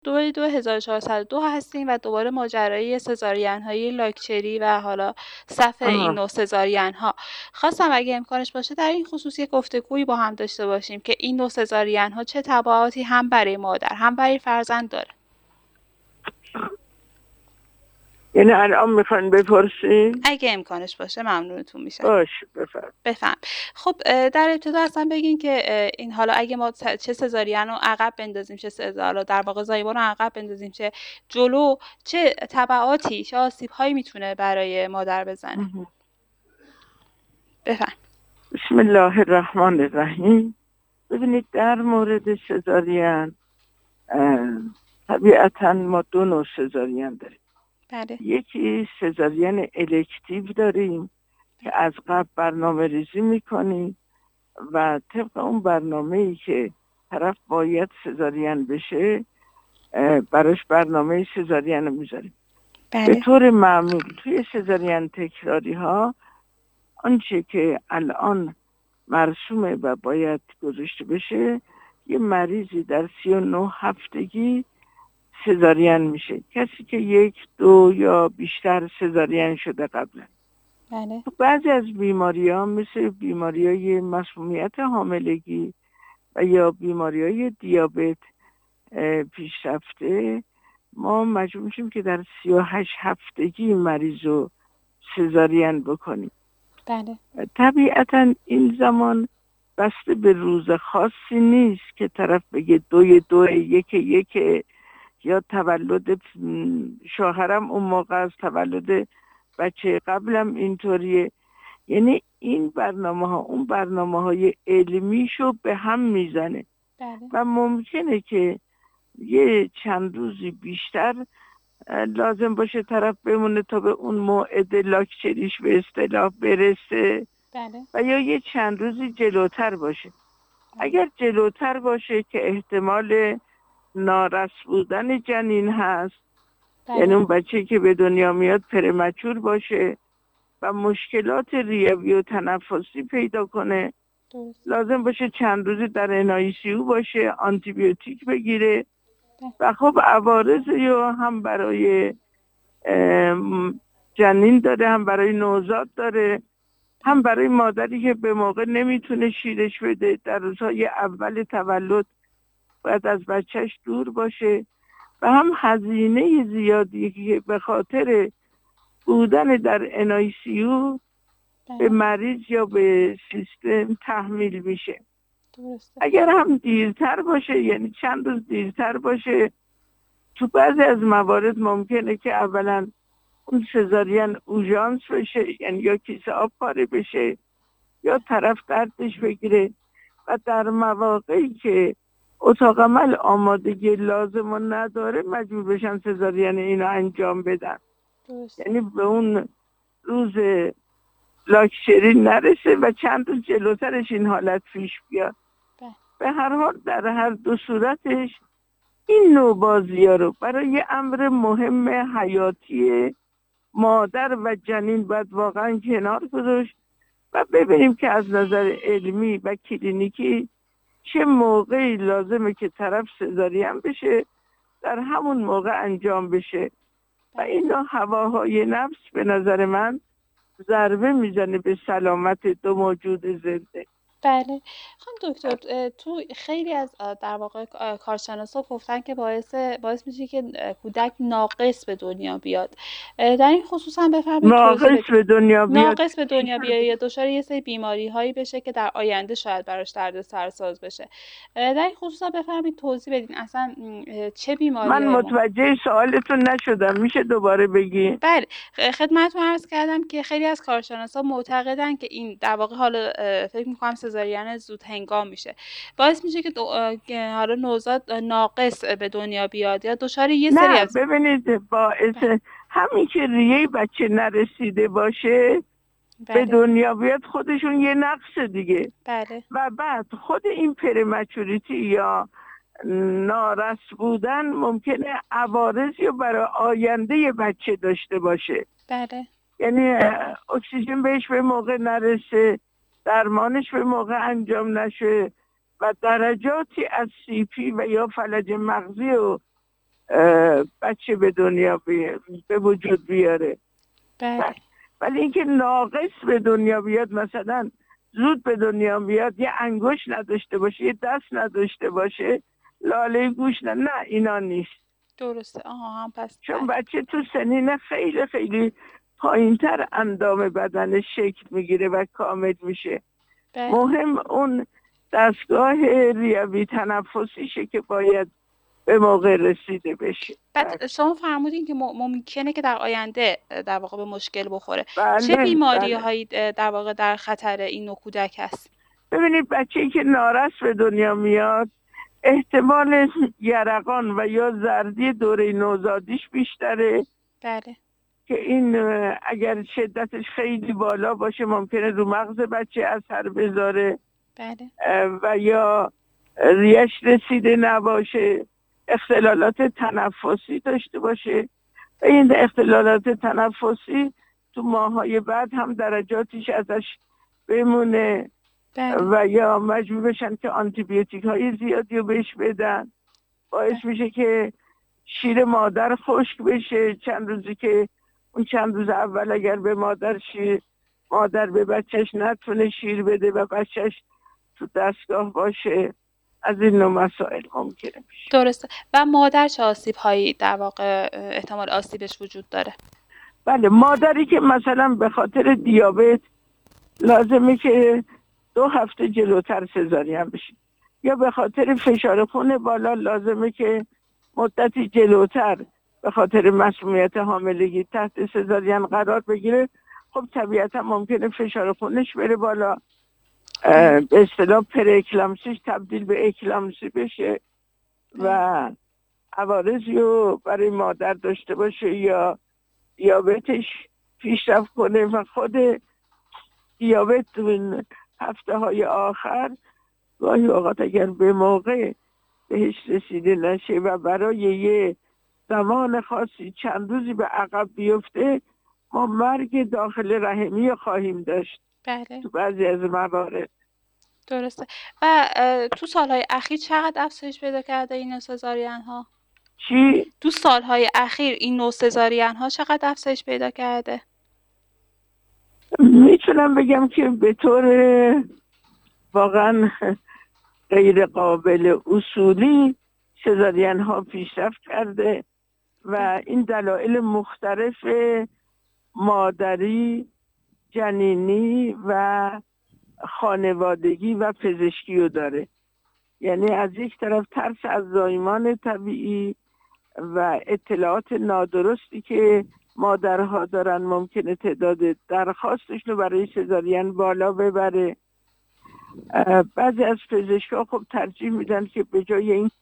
2402 هستیم و دوباره ماجرای سزارین های لاکچری و حالا صف این نوع سزارین ها. خواستم اگه امکانش باشه در این خصوص یک گفتگویی با هم داشته باشیم که این نوع سزارین ها چه تبعاتی هم برای مادر هم برای فرزند داره. یعنی الان میخواین بپرسین؟ اگه امکانش باشه ممنونتون میشه. باش بفهم. خب در ابتدا اصلا بگین که این حالا اگه ما چه سزارین رو عقب بندازیم چه حالا در واقع زایمان رو عقب بندازیم چه جلو چه تبعاتی چه آسیب‌هایی میتونه برای مادر بزنه. بفهم. بسم الله الرحمن الرحیم. ببینید در مورد سزارین طبیعتا ما دو نوع سزارین داریم. بله. یکی سزارین الکتیو داریم که از قبل برنامه ریزی میکنیم و طبق اون برنامه‌ای که طرف باید سزارین بشه براش برنامه سزارین رو میذاریم. بله. به طور معمول توی سزارین تکراری ها آنچه که الان مرسومه و باید گذاشته بشه یه مریضی در 39 هفتگی سزارین میشه، کسی که 1 2 یا بیشتر سزارین شده قبلا. بله. بعضی از بیماری‌ها مثل بیماری‌های مسمومیت حاملگی و یا بیماری‌های دیابت پیشرفته ما مجبور میشیم که در 38 هفتگی مریض رو سزارین بکنیم. بله. طبیعتا این زمان بسته به روز خاصی نیست که طرف بگه 2 1 یا تولد شوهرم اون موقع از تولد بچه قبلم اینطوریه. یعنی این برنامه ها اون برنامه های علمیشو به هم میزنه. بله. و ممکنه که یه چند روزی بیشتر لازم باشه طرف بمونه تا به اون موعد لاکچریش به اصطلاح برسه. بله. و یا یه چند روزی جلوتر باشه. اگر جلوتر باشه که احتمال نارس بودن جنین هست، یعنی اون بچه که به دنیا میاد پرمچور باشه و مشکلات ریوی و تنفسی پیدا کنه، لازم باشه چند روزی در NICU باشه، آنتی بیوتیک بگیره و خب عوارض یا هم برای جنین داره، هم برای نوزاد داره، هم برای مادری که به موقع نمیتونه شیرش بده، در روزهای اول تولد باید از بچهش دور باشه و هم هزینه زیادی که به خاطر بودن در NICU به مریض یا به سیستم تحمیل میشه. اگر هم دیرتر باشه، یعنی چند روز دیرتر باشه، تو بعضی از موارد ممکنه که اولا اون سزارین اوژانس بشه، یعنی یا کیسه آب پاره بشه یا طرف دردش بگیره و در مواقعی که اتاق عمل آمادگی لازم و نداره مجبور بشن سزارین اینو انجام بدن. یعنی به اون روز لاکچری نرسه و چند روز جلوترش این حالت پیش بیاد. به هر حال در هر دو صورتش این نوع بازی‌ها رو برای امر مهم حیاتی مادر و جنین باید واقعا کنار گذاشت و ببینیم که از نظر علمی و کلینیکی چه موقعی لازمه که طرف سزارین بشه، در همون موقع انجام بشه. و این هواهای نفس به نظر من ضربه میزنه به سلامت دو موجود زنده. بله. خانم دکتر، تو خیلی از در واقع کارشناسا گفتن که باعث میشه که کودک ناقص به دنیا بیاد. در این خصوص هم بفرمایید ناقص به دنیا بیاد، ناقص به دنیا بیاد یا دچار یه سری بیماری هایی بشه که در آینده شاید براش دردسرساز بشه. در این خصوص هم بفرمایید توضیح بدین اصلا چه بیماری؟ من متوجه سوالتون نشدم، میشه دوباره بگی؟ بله، خدمتتون عرض کردم که خیلی از کارشناسا معتقدن که این در واقع حالا فکر می‌کنم سزارین زود هنگام میشه، باعث میشه که حالا نوزاد ناقص به دنیا بیاد یا دچار یه سری از ببینید باعث همین که ریه بچه نرسیده باشه به دنیا بیاد خودشون یه نقص دیگه. بله. و بعد خود این پرمچوریتی یا نارس بودن ممکنه عوارضی برای آینده بچه داشته باشه. بله. یعنی اکسیژن بهش به موقع نرسه، درمانش به موقع انجام نشه و درجاتی از CP و یا فلج مغزی و بچه به دنیا به وجود بیاره. بله. ولی اینکه ناقص به دنیا بیاد، مثلا زود به دنیا بیاد، یه انگشت نداشته باشه، یه دست نداشته باشه، لاله گوش نه اینا نیست. درسته. هم پس چون بچه تو سنین خیلی خیلی پایینتر اندام بدنش شکل میگیره و کامل میشه. مهم اون دستگاه ریوی تنفسیشه که باید به موقع رسیده بشه. بعد شما فرمودین که ممکنه که در آینده در واقع به مشکل بخوره. بله، چه بیماری هایی در واقع در خطر این نوع کودک هست؟ ببینید بچه‌ای که نارس به دنیا میاد احتمال یرقان و یا زردی دوره نوزادیش بیشتره. بله. که این اگر شدتش خیلی بالا باشه ممکنه رو مغز بچه اثر بذاره. بله. و یا ریش رسیده نباشه، اختلالات تنفسی داشته باشه و این اختلالات تنفسی تو ماه‌های بعد هم درجاتش ازش بمونه. بله. و یا مجبور بشن که آنتیبیوتیک های زیادی رو بهش بدن، باعث میشه که شیر مادر خشک بشه. چند روزی که اون چند روز اول اگر به مادر به بچهش نتونه شیر بده و بچهش تو دستگاه باشه، از این نوع مسائل ممکنه میشه. درسته. و مادر چه آسیب هایی در واقع احتمال آسیبش وجود داره؟ بله، مادری که مثلا به خاطر دیابت لازمه که 2 هفته جلوتر سزارین بشه، یا به خاطر فشار خون بالا لازمه که مدتی جلوتر به خاطر مسمومیت حاملگی تحت سزارین قرار بگیره، خب طبیعتا ممکنه فشار خونش بره بالا، به اصطلاح پرکلامسیش تبدیل به اکلامسی بشه و عوارضی رو برای مادر داشته باشه، یا دیابتش پیشرفت کنه و خود دیابت تو این هفته های آخر گاهی اوقات اگر به موقع بهش رسیده نشه و برای یه زمان خاصی چند روزی به عقب بیفته، ما مرگ داخل رحمی خواهیم داشت. بله. تو بعضی از موارد. درسته. و تو سالهای اخیر چقدر افزایش پیدا کرده این سزارین ها؟ چی؟ تو سالهای اخیر این نوع سزارین ها چقدر افزایش پیدا کرده؟ میتونم بگم که به طور واقعا غیر قابل اصولی سزارین ها پیشرفت کرده و این دلایل مختلف مادری، جنینی و خانوادگی و پزشکی رو داره. یعنی از یک طرف ترس از زایمان طبیعی و اطلاعات نادرستی که مادرها دارن ممکنه تعداد درخواستشون رو برای سزارین بالا ببره. بعضی از پزشکا خب ترجیح میدن که به جای این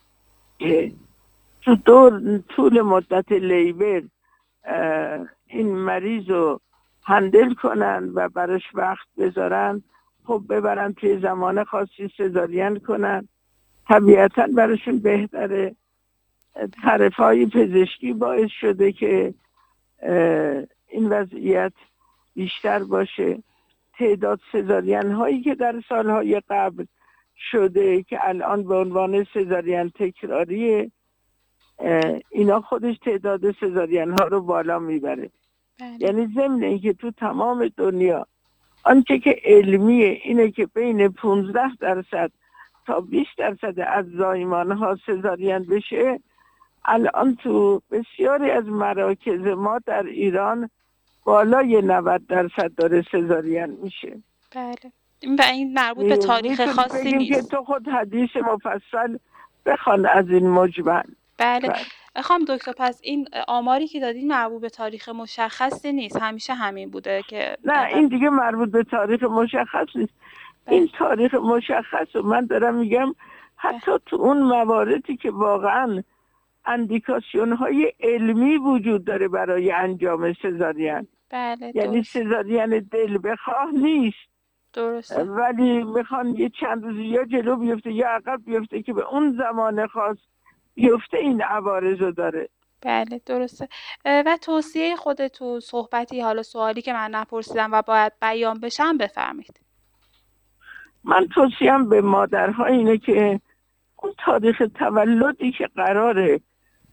طول مدت لیبر این مریض رو هندل کنن و براش وقت بذارن، خب ببرن توی زمان خاصی سزارین کنن، طبیعتا براشون بهتره. طرفای پزشکی باعث شده که این وضعیت بیشتر باشه. تعداد سزارین هایی که در سالهای قبل شده که الان به عنوان سزارین تکراریه، اینا خودش تعداد سزارین ها رو بالا میبره. یعنی ضمن اینکه تو تمام دنیا آنچه که علمیه اینه که بین 15% تا 20% از زایمان ها سزارین بشه، الان تو بسیاری از مراکز ما در ایران بالای 90% داره سزارین میشه. بله. و این مربوط به تاریخ خاصی نیست. که تو خود حدیث مفصل بخوان از این مجمل. بله. خانم دکتر، پس این آماری که دادین مربوط به تاریخ مشخصی نیست، همیشه همین بوده که نه این دیگه مربوط به تاریخ مشخص نیست. این تاریخ مشخص و من دارم میگم حتی تو اون مواردی که واقعا اندیکاسیون های علمی وجود داره برای انجام سزارین. بله. یعنی سزارین دل بخواه نیست. درسته. ولی میخوان یه چند روزی یا جلو بیفته یا عقب بیفته که به اون زمان خاص بیفته، این عوارض رو داره. بله درسته. و توصیه خودتون، صحبتی، حالا سوالی که من نپرسیدم و باید بیان بشم بفرمایید. من توصیم به مادرها اینه که اون تاریخ تولدی که قراره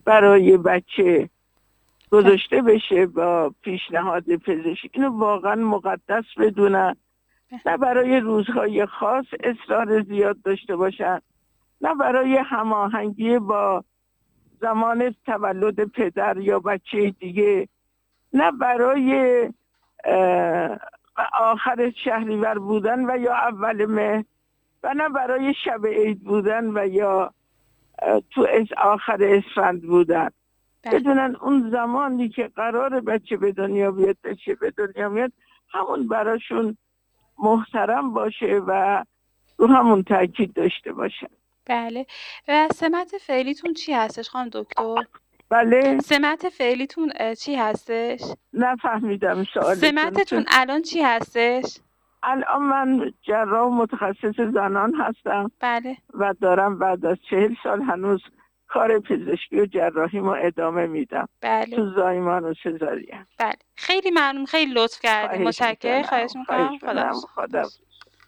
برای بچه گذاشته بشه با پیشنهاد پزشک، اینو واقعا مقدس بدونن، نه برای روزهای خاص اصرار زیاد داشته باشن، نه برای هماهنگی با زمان تولد پدر یا بچه دیگه، نه برای آخر شهریور بودن و یا اول مه، و نه برای شب عید بودن و یا تو آخر اسفند بودن. بدونن اون زمانی که قرار بچه به دنیا بیاد، بچه به دنیا میاد، همون براشون محترم باشه و رو همون تاکید داشته باشن. بله. و سمت فعلیتون چی هستش خانم دکتر؟ بله؟ سمت فعلیتون چی هستش؟ نفهمیدم سوالتون. سمتتون الان چی هستش؟ الان من جراح متخصص زنان هستم. بله. و دارم بعد از 40 سال هنوز کار پزشکی و جراحی ما ادامه میدم. بله. تو زایمان و سزارین. بله. خیلی ممنون، خیلی لطف کردیم. متشکرم. خواهش میکنم. خدا